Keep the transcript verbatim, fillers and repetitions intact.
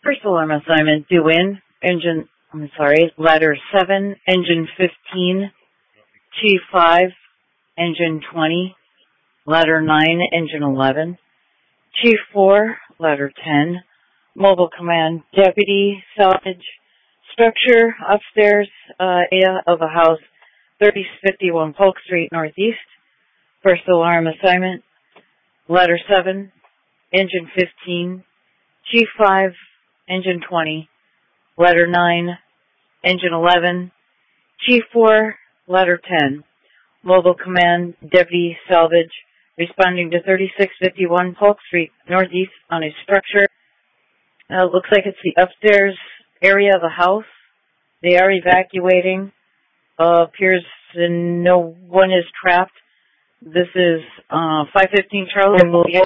First alarm assignment due in, engine, I'm sorry, ladder seven, engine fifteen, T five, engine twenty, ladder nine, engine eleven, T four, ladder ten, mobile command, deputy, salvage, structure, upstairs, uh, area of a house, thirty fifty-one Polk Street, Northeast. First alarm assignment, ladder seven, engine fifteen, T five, engine twenty, ladder nine, engine eleven, T four, ladder ten, mobile command, deputy, salvage, responding to thirty-six fifty-one Polk Street, Northeast, on a structure. Uh, looks like it's the upstairs area of a house. They are evacuating. Uh, appears no one is trapped. This is uh, five fifteen Charlie.